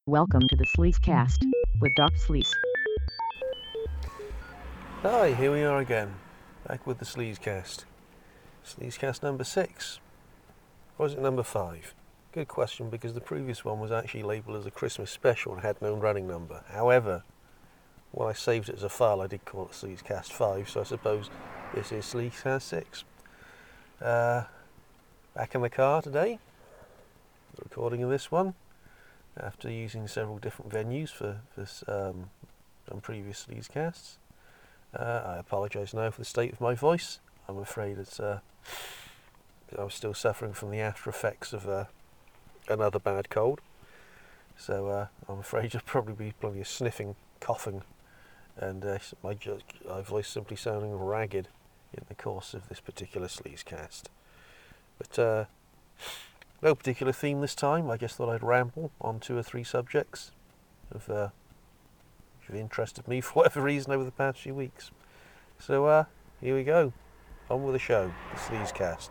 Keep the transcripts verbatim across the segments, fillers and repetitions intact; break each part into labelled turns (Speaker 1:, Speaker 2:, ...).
Speaker 1: Welcome to the Sleazecast with Doc Sleaze.
Speaker 2: Hi, here we are again, back with the Sleazecast. Sleazecast number six. Or is it number five? Good question, because the previous one was actually labelled as a Christmas special and had no running number. However, when I saved it as a file, I did call it Sleazecast five, so I suppose this is Sleazecast six. Uh, back in the car today, the recording of this one, after using several different venues for, for um, some previous Sleazecasts. Uh, I apologise now for the state of my voice. I'm afraid it's uh, I'm still suffering from the after effects of uh, another bad cold. So uh, I'm afraid there'll probably be plenty of sniffing, coughing, and uh, my, my voice simply sounding ragged in the course of this particular Sleazecast. But uh, no particular theme this time. I just thought I'd ramble on two or three subjects of uh, which have interested me for whatever reason over the past few weeks. So uh, here we go. On with the show, the Sleazecast.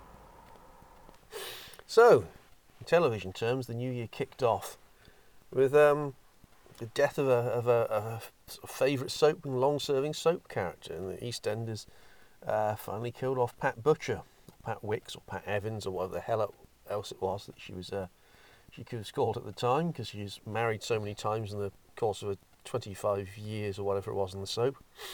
Speaker 2: So, in television terms, the new year kicked off with um, the death of a, of a, of a sort of favourite soap and long-serving soap character, and the EastEnders uh, finally killed off Pat Butcher, Pat Wicks, or Pat Evans, or whatever the hell else it was that she was uh, she was called at the time, because she was married so many times in the course of a twenty-five years or whatever it was in the soap.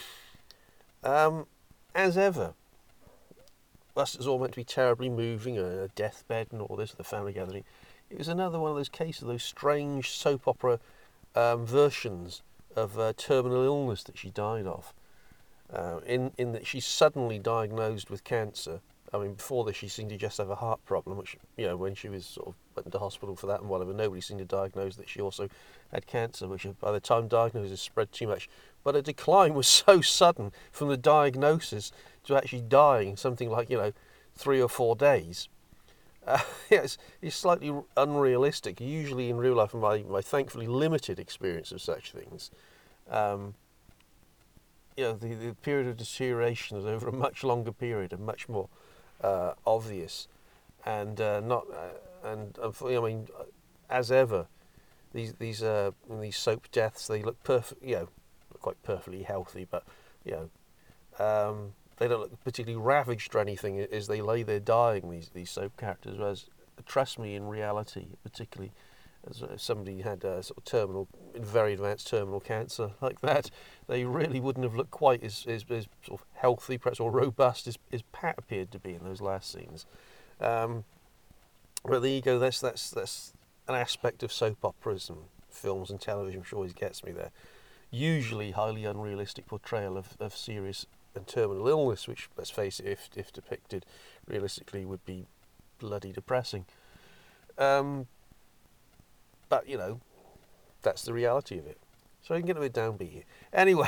Speaker 2: Um, as ever, whilst it's all meant to be terribly moving, a deathbed and all this, the family gathering, it was another one of those cases, those strange soap opera um, versions of uh, terminal illness that she died of. Uh, in, in that she's suddenly diagnosed with cancer. I mean, before this, she seemed to just have a heart problem, which, you know, when she was sort of went into hospital for that and whatever, nobody seemed to diagnose that she also had cancer, which by the time diagnosis spread too much. But her decline was so sudden from the diagnosis to actually dying, something like, you know, three or four days. Uh, yeah, it's, it's slightly unrealistic. Usually in real life, in my, my thankfully limited experience of such things, um, you know, the, the period of deterioration is over a much longer period and much more uh, obvious, and uh, not uh, and I mean, as ever, these these uh, these soap deaths, they look perfect, you know, not quite perfectly healthy, but you know, um, they don't look particularly ravaged or anything as they lay there dying. These these soap characters, whereas trust me, in reality, particularly as if somebody had a sort of terminal, very advanced terminal cancer like that, they really wouldn't have looked quite as, as, as sort of healthy, perhaps, or robust as, as Pat appeared to be in those last scenes. Um, but there you go. That's that's that's an aspect of soap operas and films and television which always gets me there. Usually, highly unrealistic portrayal of, of serious and terminal illness, which, let's face it, if if depicted realistically, would be bloody depressing. Um, But, you know, that's the reality of it. So I can get a bit downbeat here. Anyway,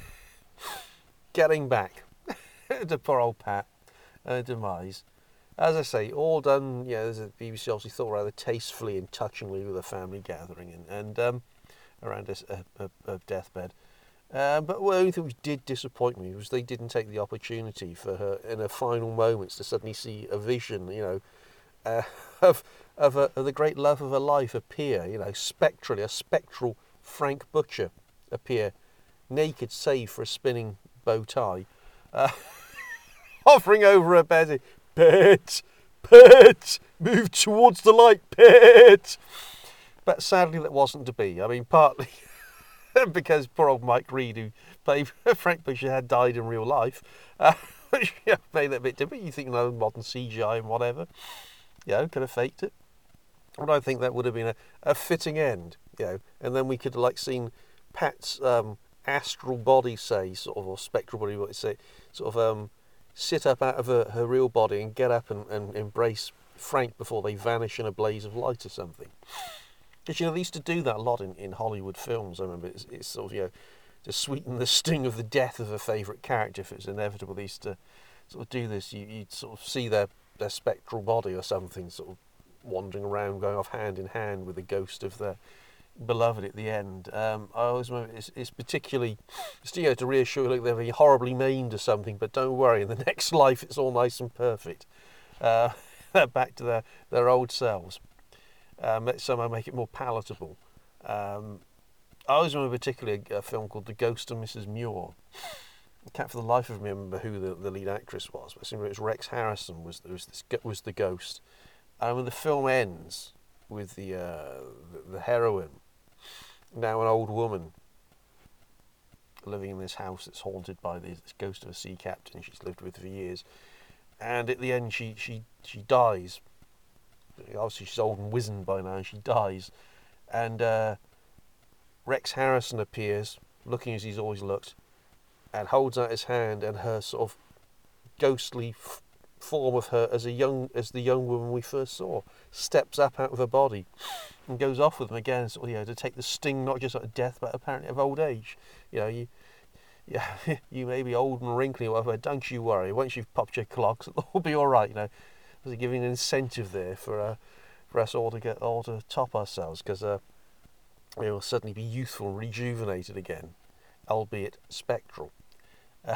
Speaker 2: getting back to poor old Pat, uh, demise. As I say, all done, you know, the B B C obviously thought rather tastefully and touchingly with a family gathering and, and um, around a, a, a deathbed. Um, but the only thing which did disappoint me was they didn't take the opportunity for her in her final moments to suddenly see a vision, you know, uh, of of, a, of the great love of her life appear, you know, spectrally, a spectral Frank Butcher appear, naked save for a spinning bow tie, uh, hovering over her bed, Pet, Pet, move towards the light, Pet. But sadly that wasn't to be. I mean, partly because poor old Mike Reed, who played Frank Butcher, had died in real life, uh, which yeah, made that a bit different. You think, you know, modern C G I and whatever, you know, could have faked it. And I think that would have been a, a fitting end, you know, and then we could have like seen Pat's um, astral body, say, sort of, or spectral body, what you say, sort of um, sit up out of her, her real body and get up and, and embrace Frank before they vanish in a blaze of light or something. Because, you know, they used to do that a lot in, in Hollywood films. I remember it's, it's sort of, you know, to sweeten the sting of the death of a favourite character, if it's inevitable, they used to sort of do this. You, you'd sort of see their, their spectral body or something sort of wandering around, going off hand in hand with the ghost of their beloved at the end. Um, I always remember it's, it's particularly, just, you know, to reassure you, look, they're being horribly maimed or something, but don't worry, in the next life it's all nice and perfect. Uh, back to their, their old selves. Um, somehow make it more palatable. Um, I always remember particularly a, a film called The Ghost of Missus Muir. I can't for the life of me remember who the, the lead actress was, but I remember it was Rex Harrison was was this was the ghost. And when the film ends with the, uh, the the heroine, now an old woman, living in this house that's haunted by this, this ghost of a sea captain she's lived with for years, and at the end she she she dies. Obviously she's old and wizened by now, and she dies, and uh, Rex Harrison appears, looking as he's always looked, and holds out his hand, and her sort of ghostly f- form of her as a young as the young woman we first saw steps up out of her body and goes off with him again, sort of, you know, to take the sting not just of death but apparently of old age. You know, you yeah, you may be old and wrinkly or whatever, don't you worry. Once you've popped your clogs, it'll all be all right. You know, there's giving an incentive there for uh, for us all to get all to top ourselves, because uh, we will suddenly be youthful and rejuvenated again, albeit spectral. Uh,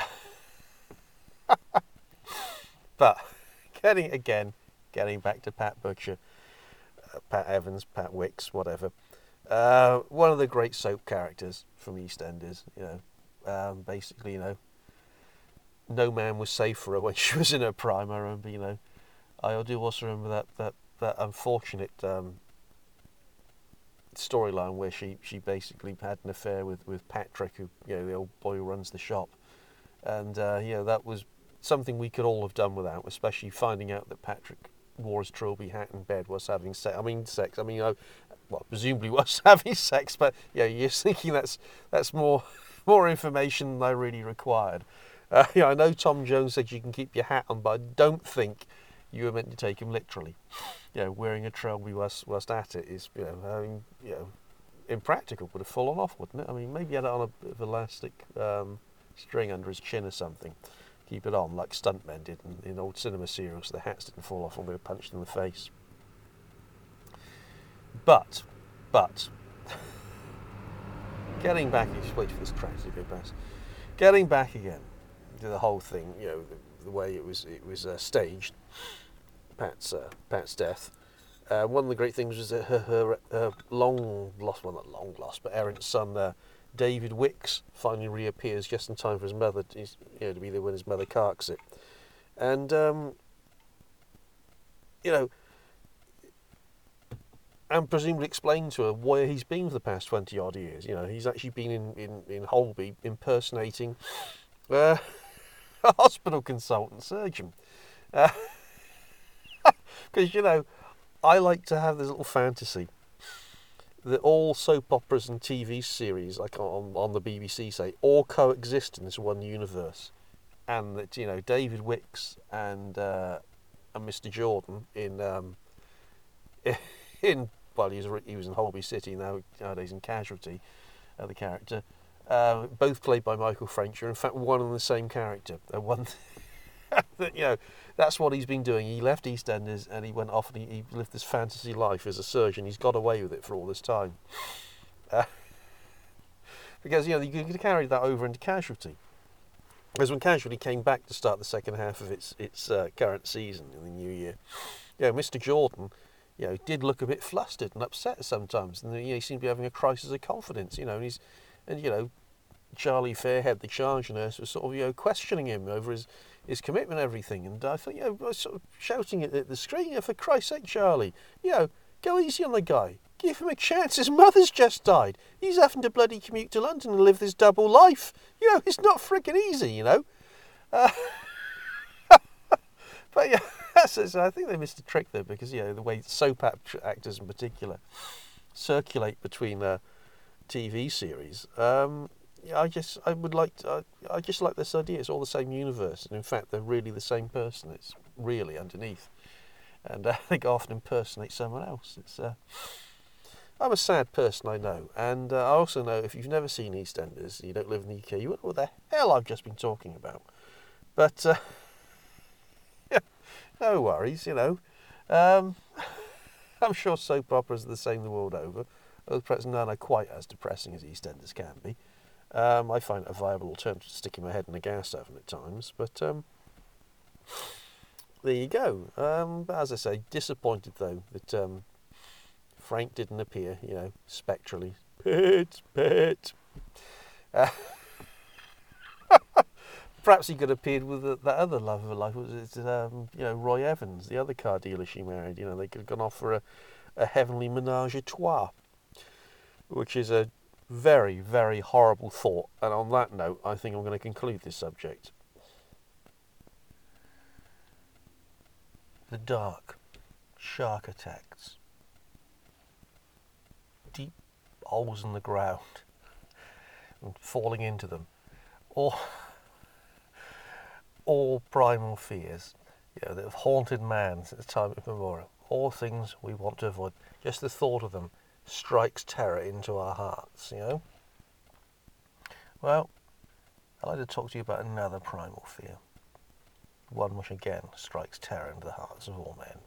Speaker 2: but getting again, getting back to Pat Butcher, uh, Pat Evans, Pat Wicks, whatever. Uh, one of the great soap characters from EastEnders. You know. Um, basically, you know, no man was safe for her when she was in her prime. I remember, you know, I do also remember that that that unfortunate um, storyline where she, she basically had an affair with, with Patrick, who, you know, the old boy who runs the shop, and uh, you know, that was something we could all have done without, especially finding out that Patrick wore his trilby hat in bed, was having sex. I mean, sex. I mean, you know, well, presumably was having sex, but yeah, you're thinking that's that's more. More information than I really required. Uh, you know, I know Tom Jones said you can keep your hat on, but I don't think you were meant to take him literally. You know, wearing a trilby whilst, whilst at it is, you know, I mean, you know, impractical. Would have fallen off, wouldn't it? I mean, maybe he had it on a bit of elastic um, string under his chin or something. Keep it on, like stuntmen did in, in old cinema serials. So the hats didn't fall off when they were punched in the face. But, but... Getting back, just wait for this track to go past. Getting back again to the whole thing, you know, the, the way it was it was uh, staged, Pat's uh, Pat's death. Uh, one of the great things was that her, her, her long lost, well not long lost, but errant son, uh, David Wicks, finally reappears just in time for his mother, to, you know, to be there when his mother carks it, and um, you know. And presumably explain to her where he's been for the past twenty odd years. You know, he's actually been in, in, in Holby impersonating uh, a hospital consultant surgeon. Because, uh, you know, I like to have this little fantasy that all soap operas and T V series, like on, on the B B C, say, all coexist in this one universe. And that, you know, David Wicks and, uh, and Mister Jordan in... Um, in well, he was, he was in Holby City, now nowadays in Casualty, uh, the character, uh, both played by Michael French, are in fact one and the same character. Uh, one, that, you know, that's what he's been doing. He left EastEnders and he went off and he, he lived this fantasy life as a surgeon. He's got away with it for all this time. Uh, because, you know, you could carry that over into Casualty. Whereas when Casualty came back to start the second half of its its uh, current season in the new year, you know, Mister Jordan, you know, did look a bit flustered and upset sometimes, and you know, he seemed to be having a crisis of confidence. You know, and he's, and you know, Charlie Fairhead, the charge nurse, was sort of, you know, questioning him over his, his commitment and everything. And I thought, you know, I was sort of shouting at the screen, you know, for Christ's sake, Charlie, you know, go easy on the guy. Give him a chance. His mother's just died. He's having to bloody commute to London and live this double life. You know, it's not freaking easy. You know. Uh, but yeah. So I think they missed a trick there, because, you know, the way soap actors in particular circulate between uh, T V series. Um, yeah, I just I would like to, I, I just like this idea. It's all the same universe, and in fact they're really the same person. It's really underneath, and uh, they go off and impersonate someone else. It's uh, I'm a sad person, I know, and uh, I also know if you've never seen EastEnders, you don't live in the U K, you wonder what the hell I've just been talking about. But. Uh, No worries, you know. Um, I'm sure soap operas are the same the world over, though perhaps none are quite as depressing as EastEnders can be. Um, I find it a viable alternative to sticking my head in a gas oven at times, but um, there you go. Um, but as I say, disappointed though that um, Frank didn't appear, you know, spectrally. Pet, pet. Uh, perhaps he could have appeared with the, that other love of her life, was it, um, you know, Roy Evans, the other car dealer she married. You know, they could have gone off for a, a heavenly menage a trois, which is a very, very horrible thought. And on that note, I think I'm going to conclude this subject. The dark, shark attacks, deep holes in the ground, and falling into them, all, all primal fears, you know, that have haunted man since time immemorial. All things we want to avoid. Just the thought of them strikes terror into our hearts, you know. Well, I'd like to talk to you about another primal fear. One which again strikes terror into the hearts of all men.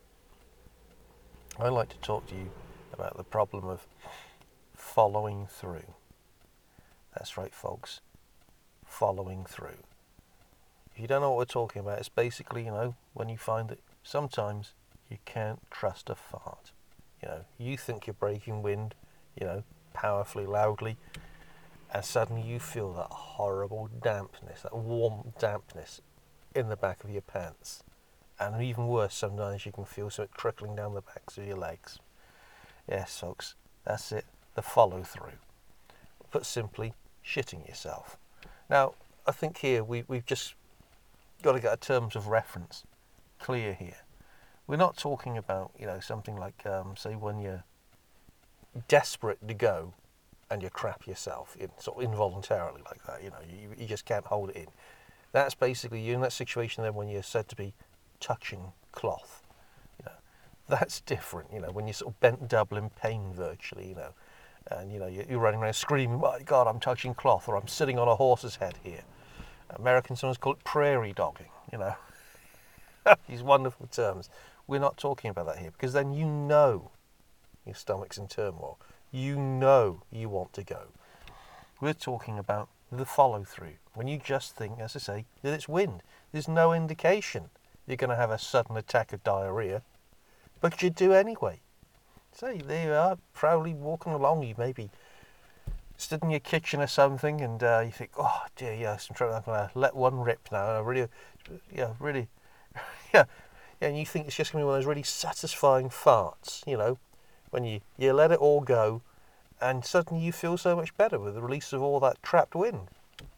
Speaker 2: I'd like to talk to you about the problem of following through. That's right, folks. Following through. If you don't know what we're talking about, it's basically, you know, when you find that sometimes you can't trust a fart. You know, you think you're breaking wind, you know, powerfully, loudly, and suddenly you feel that horrible dampness, that warm dampness in the back of your pants. And even worse, sometimes you can feel something trickling down the backs of your legs. Yes, folks, that's it, the follow through. Put simply, shitting yourself. Now, I think here we, we've just got to get our terms of reference clear here. We're not talking about, you know, something like, um, say, when you're desperate to go and you crap yourself in, sort of involuntarily like that, you know, you, you just can't hold it in. That's basically, you're in that situation then when you're said to be touching cloth. You know, that's different, you know, when you're sort of bent double in pain virtually, you know, and, you know, you're, you're running around screaming, my God, I'm touching cloth, or I'm sitting on a horse's head here. Americans sometimes call it prairie dogging, you know. These wonderful terms. We're not talking about that here, because then you know your stomach's in turmoil. You know you want to go. We're talking about the follow-through. When you just think, as I say, that it's wind. There's no indication you're going to have a sudden attack of diarrhea, but you do anyway. So there you are, proudly walking along. You maybe stood in your kitchen or something, and uh, you think, oh dear, yes, I'm trying to let one rip now. I really, yeah, really, yeah, yeah. And you think it's just going to be one of those really satisfying farts, you know, when you you let it all go, and suddenly you feel so much better with the release of all that trapped wind.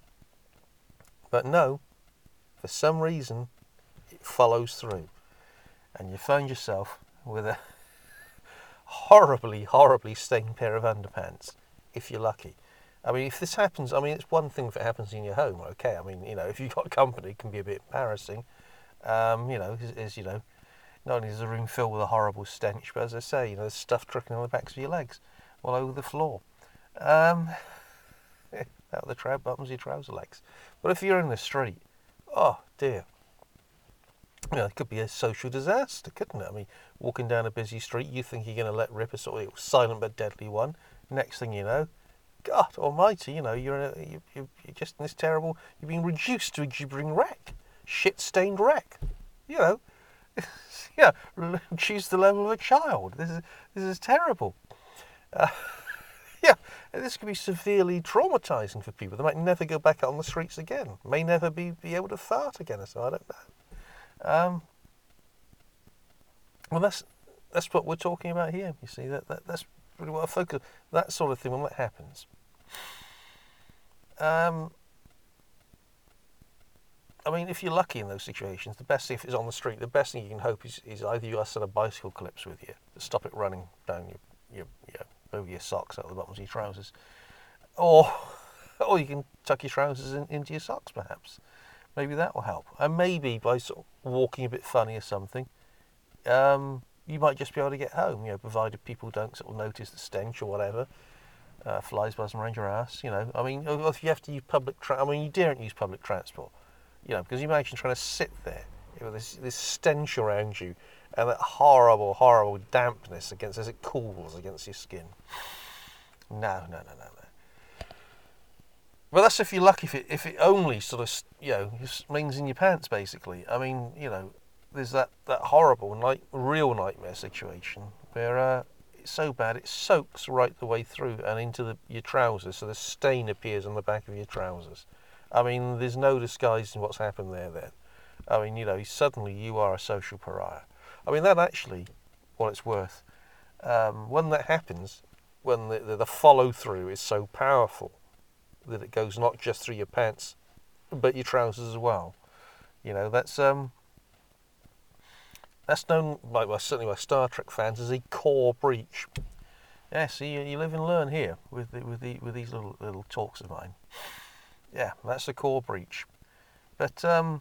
Speaker 2: But no, for some reason, it follows through, and you find yourself with a horribly, horribly stained pair of underpants, if you're lucky. I mean, if this happens, I mean, it's one thing if it happens in your home, okay. I mean, you know, if you've got company, it can be a bit embarrassing. Um, you know, as you know, not only is the room filled with a horrible stench, but as I say, you know, there's stuff trickling on the backs of your legs, all over the floor. Um, out of the trout bottoms of your trouser legs. But if you're in the street, oh dear. You know, it could be a social disaster, couldn't it? I mean, walking down a busy street, you think you're going to let rip a sort of silent but deadly one. Next thing you know, God almighty, you know, you're, in a, you, you're just in this terrible, you're being reduced to a gibbering wreck. Shit-stained wreck. You know, yeah, choose the level of a child. This is, this is terrible. Uh, yeah, this could be severely traumatising for people. They might never go back out on the streets again. May never be, be able to fart again, so I don't know. Um, well, that's that's what we're talking about here. You see, that, that that's really what I focus. That sort of thing when that happens. Um, I mean, if you're lucky in those situations, the best thing if it's on the street, the best thing you can hope is, is either you got a set of bicycle clips with you to stop it running down your your, your over your socks out the bottoms of your trousers, or or you can tuck your trousers in, into your socks perhaps. Maybe that will help. And maybe by sort of walking a bit funny or something, um, you might just be able to get home, you know, provided people don't sort of notice the stench or whatever. Uh, flies buzzing around your ass, you know. I mean, if you have to use public tra- I mean, you daren't use public transport, you know, because you imagine trying to sit there with this, this stench around you and that horrible, horrible dampness against as it cools against your skin. No, no, no, no, no. Well, that's if you're lucky. If it, if it only sort of, you know, rings in your pants, basically. I mean, you know, there's that, that horrible, night, real nightmare situation where uh, it's so bad it soaks right the way through and into the, your trousers, so the stain appears on the back of your trousers. I mean, there's no disguising what's happened there then. I mean, you know, suddenly you are a social pariah. I mean, that actually, what it's worth, um, when that happens, when the, the, the follow-through is so powerful that it goes not just through your pants, but your trousers as well. You know, that's um, that's known, by, well, certainly by Star Trek fans, as a core breach. Yeah, see, you, you live and learn here with the, with the, with these little little talks of mine. Yeah, that's the core breach. But um,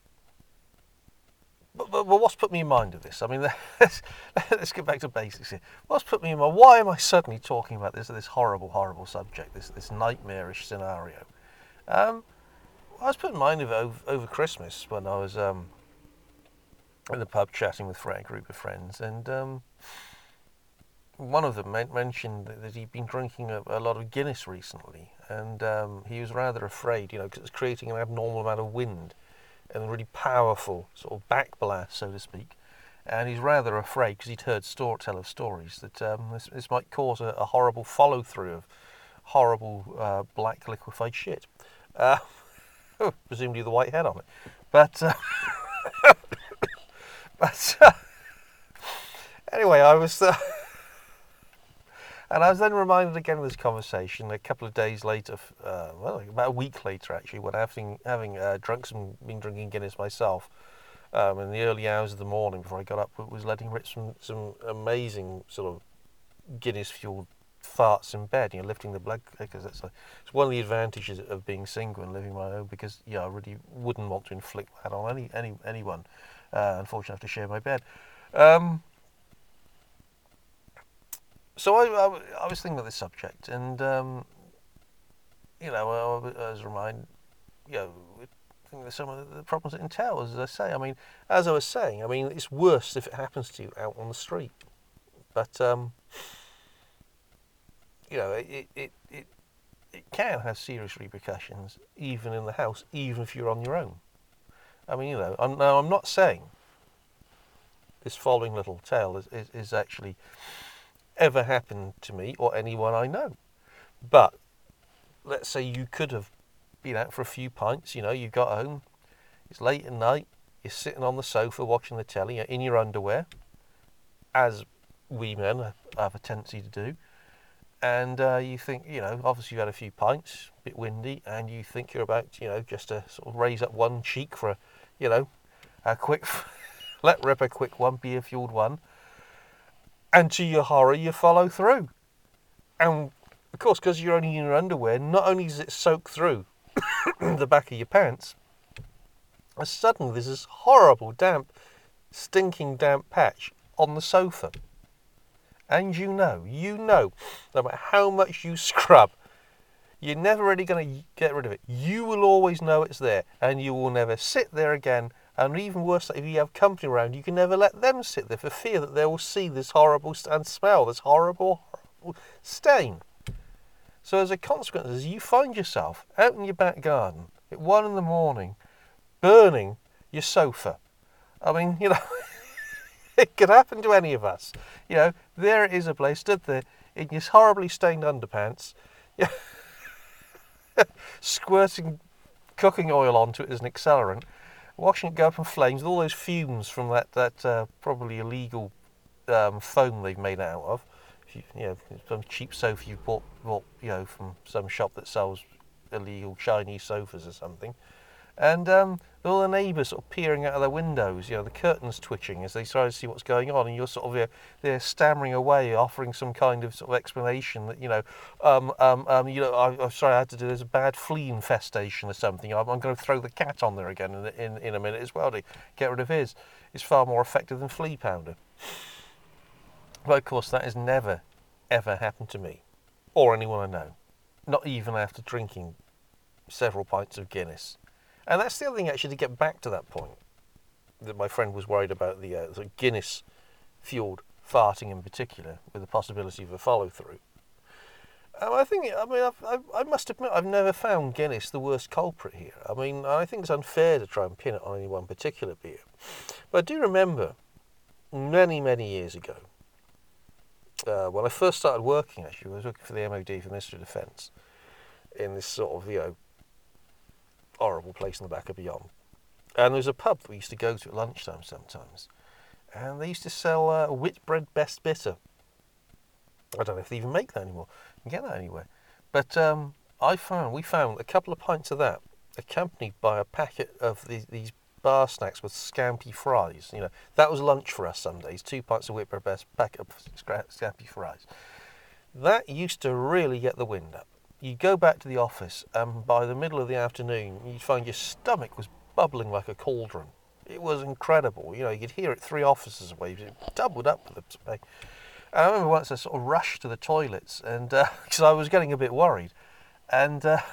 Speaker 2: but, but, but what's put me in mind of this? I mean, let's, let's get back to basics here. What's put me in mind? Why am I suddenly talking about this this horrible, horrible subject? This this nightmarish scenario. Um, I was put in mind of it over, over Christmas when I was um, in the pub chatting with a group of friends, and um, one of them mentioned that he'd been drinking a, a lot of Guinness recently, and um, he was rather afraid, you know, because it was creating an abnormal amount of wind and a really powerful sort of backblast, so to speak. And he's rather afraid, because he'd heard store, tell of stories, that um, this, this might cause a, a horrible follow-through of horrible uh, black liquefied shit. Uh, presumably the white head on it. But, uh, but uh, anyway, I was... Uh, And I was then reminded again of this conversation a couple of days later, uh, well, about a week later actually, when having having uh, drunk some, been drinking Guinness myself, um, in the early hours of the morning before I got up, was letting rip some some amazing sort of Guinness-fueled farts in bed. You know, lifting the blood, because that's a, it's one of the advantages of being single and living my own. Because yeah, I really wouldn't want to inflict that on any any anyone. Uh, unfortunately, I have to share my bed. Um, So I, I, I was thinking of this subject, and um, you know, I, I was reminded, you know, thinking of some of the problems it entails. As I say, I mean, as I was saying, I mean, it's worse if it happens to you out on the street. But um, you know, it it it it can have serious repercussions, even in the house, even if you're on your own. I mean, you know, I'm, now I'm not saying this following little tale is is, is actually ever happened to me or anyone I know. But let's say you could have been out for a few pints, you know, you got home, it's late at night, you're sitting on the sofa watching the telly in your underwear, as we men have a tendency to do, and uh, you think, you know, obviously you've had a few pints, a bit windy, and you think you're about, you know, just to sort of raise up one cheek for a, you know, a quick, let rip a quick one, beer-fueled one. And to your horror, you follow through. And, of course, because you're only in your underwear, not only does it soak through the back of your pants, and suddenly there's this horrible, damp, stinking damp patch on the sofa. And you know, you know, no matter how much you scrub, you're never really going to get rid of it. You will always know it's there, and you will never sit there again. And even worse, if you have company around, you can never let them sit there for fear that they will see this horrible st- and smell this horrible, horrible stain. So as a consequence, as you find yourself out in your back garden at one in the morning, burning your sofa. I mean, you know, it could happen to any of us. You know, there it is, a place stood there in your horribly stained underpants, squirting cooking oil onto it as an accelerant, watching it go up in flames with all those fumes from that, that uh, probably illegal um, foam they've made out of. If you, you know, some cheap sofa you've bought, bought, you know, from some shop that sells illegal Chinese sofas or something. And um, all the neighbours sort of peering out of their windows, you know, the curtains twitching as they try to see what's going on, and you're sort of uh, they're stammering away, offering some kind of sort of explanation that, you know, um, um, um, you know, I, I'm sorry, I had to do. There's a bad flea infestation or something. I'm, I'm going to throw the cat on there again in, in in a minute as well to get rid of his. It's far more effective than flea powder. But of course, that has never, ever happened to me or anyone I know, not even after drinking several pints of Guinness. And that's the other thing, actually, to get back to that point, that my friend was worried about the uh, sort of Guinness-fueled farting in particular, with the possibility of a follow-through. Um, I think, I mean, I've, I've, I must admit, I've never found Guinness the worst culprit here. I mean, I think it's unfair to try and pin it on any one particular beer. But I do remember, many, many years ago, uh, when I first started working, actually, I was working for the M O D, for the Ministry of Defence, in this sort of, you know, horrible place in the back of Beyond. And there was a pub we used to go to at lunchtime sometimes. And they used to sell uh, Whitbread Best Bitter. I don't know if they even make that anymore. You can get that anywhere. But um, I found, we found a couple of pints of that, accompanied by a packet of these, these bar snacks with scampi fries. You know, that was lunch for us some days. Two pints of Whitbread Best, packet of scampi fries. That used to really get the wind up. You'd go back to the office, and by the middle of the afternoon, you'd find your stomach was bubbling like a cauldron. It was incredible. You know, you could hear it three offices away. It doubled up with the. And I remember once I sort of rushed to the toilets, and because uh, I was getting a bit worried, and uh,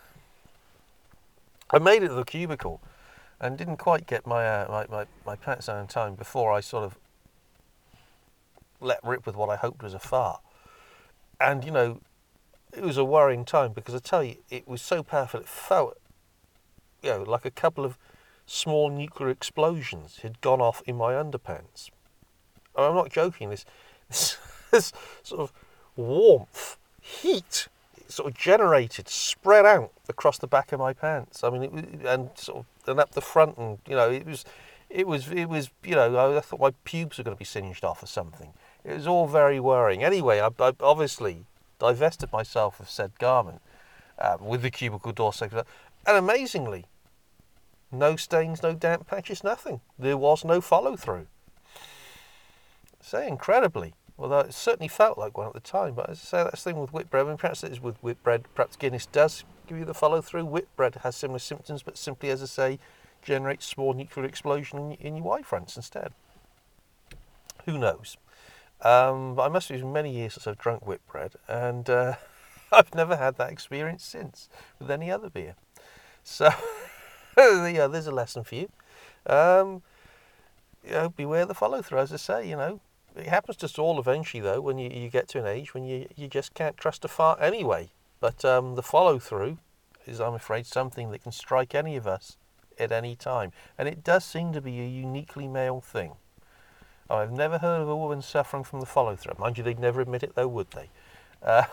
Speaker 2: I made it to the cubicle, and didn't quite get my uh, my, my my pants down in time before I sort of let rip with what I hoped was a fart. And you know, it was a worrying time, because I tell you, it was so powerful. It felt, you know, like a couple of small nuclear explosions had gone off in my underpants. And I'm not joking. This, this, this sort of warmth, heat, sort of generated, spread out across the back of my pants. I mean, it was, and sort of, and up the front, and you know, it was, it was, it was, you know, I thought my pubes were going to be singed off or something. It was all very worrying. Anyway, I, I obviously divested myself of said garment um, with the cubicle door sector, and amazingly, no stains, no damp patches, nothing. There was no follow through. Say incredibly, although it certainly felt like one at the time. But as I say, that's the thing with Whitbread. I mean, perhaps it is with Whitbread. Perhaps Guinness does give you the follow through. Whitbread has similar symptoms, but simply, as I say, generates small nuclear explosion in, in your Y fronts instead. Who knows? Um, but I must have been many years since I've drunk Whitbread, and uh, I've never had that experience since with any other beer. So, yeah, there's a lesson for you. Um, you know, beware the follow through, as I say. You know, it happens to us all eventually, though, when you, you get to an age when you you just can't trust a fart anyway. But um, the follow through is, I'm afraid, something that can strike any of us at any time, and it does seem to be a uniquely male thing. I've never heard of a woman suffering from the follow-through. Mind you, they'd never admit it, though, would they? Uh,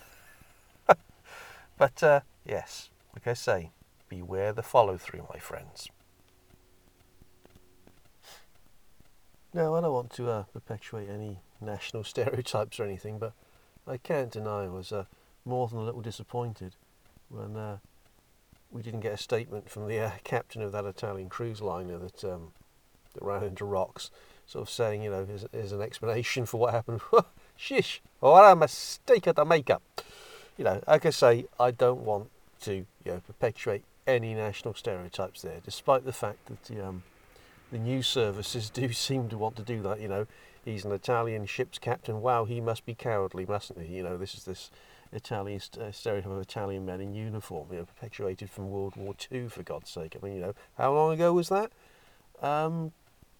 Speaker 2: but, uh, yes, like I say, beware the follow-through, my friends. Now, I don't want to uh, perpetuate any national stereotypes or anything, but I can't deny I was uh, more than a little disappointed when uh, we didn't get a statement from the uh, captain of that Italian cruise liner that, um, that ran into rocks, sort of saying, you know, here's, here's an explanation for what happened. Shish, what a mistake at the makeup. You know, like I say, I don't want to, you know, perpetuate any national stereotypes there, despite the fact that the, um, the news services do seem to want to do that. You know, he's an Italian ship's captain. Wow, he must be cowardly, mustn't he? You know, this is this Italian st- stereotype of Italian men in uniform, you know, perpetuated from World War Two, for God's sake. I mean, you know, how long ago was that? Um...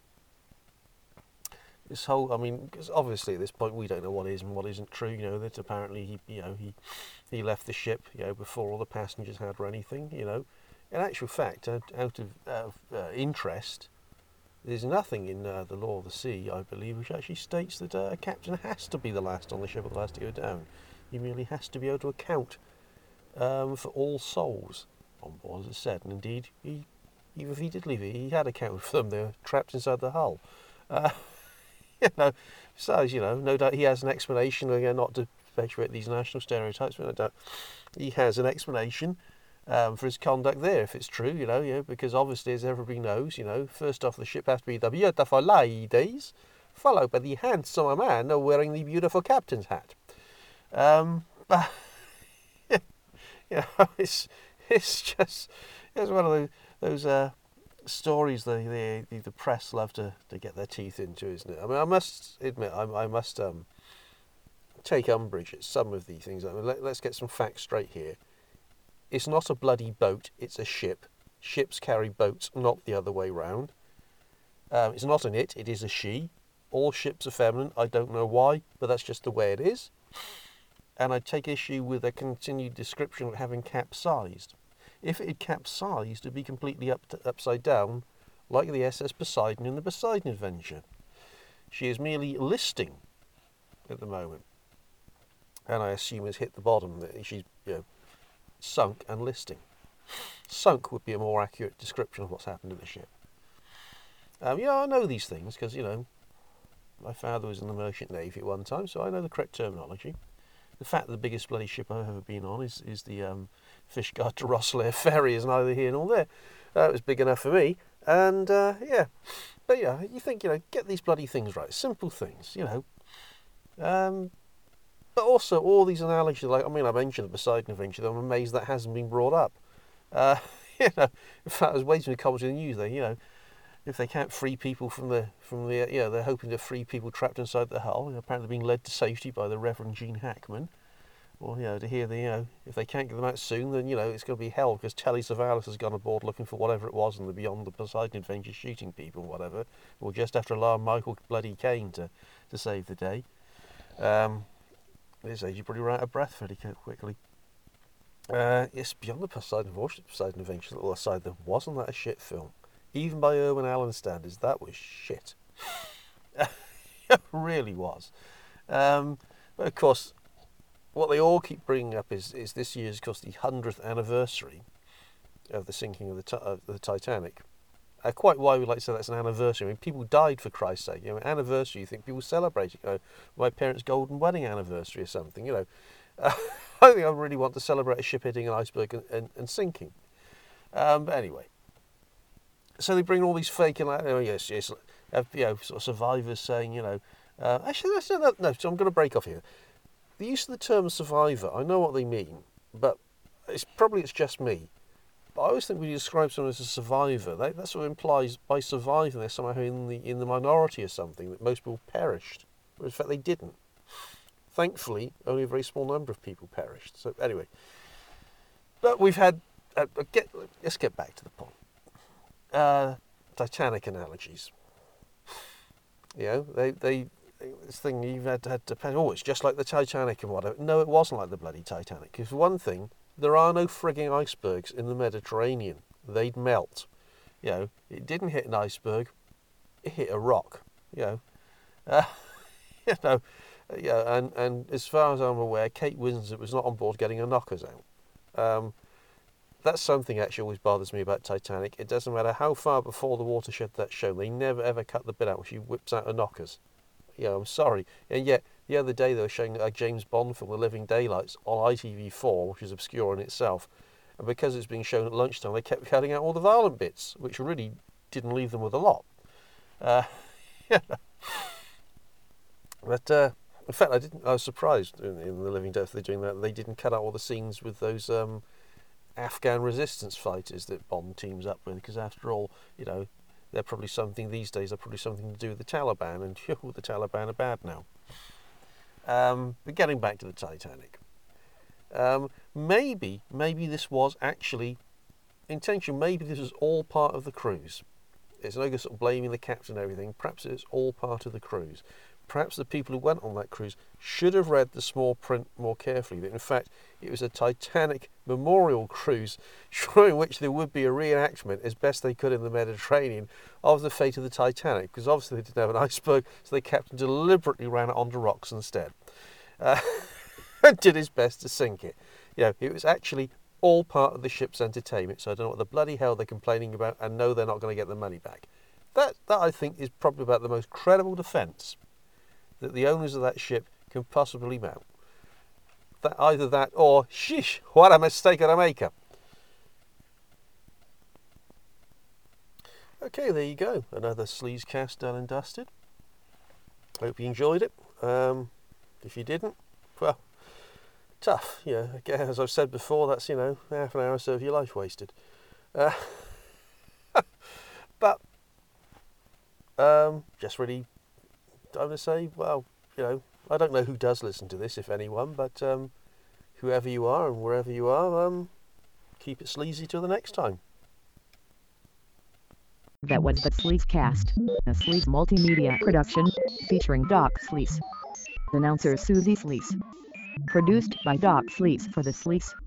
Speaker 2: This whole, I mean, because obviously at this point we don't know what is and what isn't true. You know that apparently he, you know, he, he left the ship, you know, before all the passengers had or anything. You know, in actual fact, out, out of, out of uh, interest, there's nothing in uh, the law of the sea, I believe, which actually states that uh, a captain has to be the last on the ship or the last to go down. He merely has to be able to account um, for all souls on board, as I said. And indeed, he, even if he did leave it, he had accounted for them. They were trapped inside the hull. Uh, You know, so you know, no doubt he has an explanation. Again, not to perpetuate these national stereotypes, but no doubt he has an explanation um, for his conduct there, if it's true. You know, you know, because obviously, as everybody knows, you know, first off, the ship has to be the beautiful ladies, followed by the handsome man wearing the beautiful captain's hat. Um, but you know, it's it's just it's one of those those. Uh, stories the, the the press love to, to get their teeth into, isn't it? I mean, I must admit, I, I must um, take umbrage at some of the things. I mean, let, let's get some facts straight here. It's not a bloody boat, it's a ship. Ships carry boats, not the other way round. Um, it's not an it, it is a she. All ships are feminine, I don't know why, but that's just the way it is. And I take issue with a continued description of having capsized. If it had capsized, it would be completely up to, upside down, like the S S Poseidon in the Poseidon Adventure. She is merely listing at the moment. And I assume has hit the bottom, that she's, you know, sunk and listing. Sunk would be a more accurate description of what's happened to the ship. Um, yeah, I know these things because, you know, my father was in the Merchant Navy at one time, so I know the correct terminology. The fact that the biggest bloody ship I've ever been on is, is the um, Fishguard to Rosslare ferry is neither here nor there. That uh, was big enough for me. And, uh, yeah. But, yeah, you think, you know, get these bloody things right. Simple things, you know. Um, but also, all these analogies, like, I mean, I mentioned the Poseidon Adventure, though I'm amazed that hasn't been brought up. Uh, you know, in fact, I was waiting to comment in the news there, you know, if they can't free people from the, from the, you know, they're hoping to free people trapped inside the hull, apparently being led to safety by the Reverend Gene Hackman. Or, you know, to hear the, you know, if they can't get them out soon, then, you know, it's going to be hell because Telly Savalas has gone aboard looking for whatever it was in the Beyond the Poseidon Adventure shooting people, whatever. Or just after alarm Michael bloody Caine to, to save the day. Um, at this age, you probably run out of breath fairly quickly. Uh, yes, Beyond the Poseidon, Poseidon Adventure, little aside, there wasn't that a shit film. Even by Irwin Allen standards, that was shit. It really was. Um, but of course, what they all keep bringing up is, is this year's, of course, the hundredth anniversary of the sinking of the, of the Titanic. Uh, quite why we like to say that's an anniversary. I mean, people died, for Christ's sake. You know, anniversary, you think people celebrate it. You know, my parents' golden wedding anniversary or something, you know. Uh, I don't think I really want to celebrate a ship hitting an iceberg and, and, and sinking. Um, but anyway. So they bring all these fake, and like, oh yes, yes, uh, you know, sort of survivors saying, you know, uh, actually, that's, no, no, so I'm going to break off here. The use of the term survivor, I know what they mean, but it's probably it's just me. But I always think when you describe someone as a survivor, that, that sort of implies by surviving they're somehow in the in the minority or something, that most people perished. But in fact, they didn't. Thankfully, only a very small number of people perished. So anyway, but we've had. Uh, get, let's get back to the point. Uh, Titanic analogies. You know, they they. This thing you've had to, had to pay. Oh, it's just like the Titanic and whatever. No, it wasn't like the bloody Titanic. Because for one thing, there are no frigging icebergs in the Mediterranean. They'd melt. You know, it didn't hit an iceberg. It hit a rock. You know, uh, you know, yeah. And and as far as I'm aware, Kate Winslet was not on board getting her knockers out. Um, that's something actually always bothers me about Titanic. It doesn't matter how far before the watershed that's shown. They never ever cut the bit out when she whips out her knockers. Yeah, I'm sorry. And yet, the other day they were showing a James Bond film, The Living Daylights, on I T V four, which is obscure in itself. And because it's being shown at lunchtime, they kept cutting out all the violent bits, which really didn't leave them with a lot. Uh, yeah. But, uh, in fact, I didn't. I was surprised in, in The Living Daylights they're doing that. They didn't cut out all the scenes with those um, Afghan resistance fighters that Bond teams up with, because after all, you know, they're probably something these days. They're probably something to do with the Taliban, and oh, the Taliban are bad now. Um, but getting back to the Titanic, um, maybe, maybe this was actually intention. Maybe this was all part of the cruise. It's no good sort of blaming the captain and everything. Perhaps it's all part of the cruise. Perhaps the people who went on that cruise should have read the small print more carefully. That in fact it was a Titanic memorial cruise, showing which there would be a reenactment as best they could in the Mediterranean of the fate of the Titanic, because obviously they didn't have an iceberg, so the captain deliberately ran it onto rocks instead, uh, and did his best to sink it. You know, it was actually all part of the ship's entertainment. So I don't know what the bloody hell they're complaining about, and no, they're not going to get the money back. That that I think is probably about the most credible defence that the owners of that ship can possibly mount. That either that or, sheesh, what a mistake of a maker. Okay, there you go. Another Sleaze cast done and dusted. Hope you enjoyed it. Um, if you didn't, well, tough. Yeah, again, as I've said before, that's, you know, half an hour or so of your life wasted. Uh, but, um, just really, I'm going to say, well, you know, I don't know who does listen to this, if anyone, but um, whoever you are and wherever you are, um, keep it sleazy till the next time.
Speaker 1: That was the Sleaze Cast, a Sleaze multimedia production, featuring Doc Sleaze. Announcer Susie Sleaze. Produced by Doc Sleaze for the Sleaze.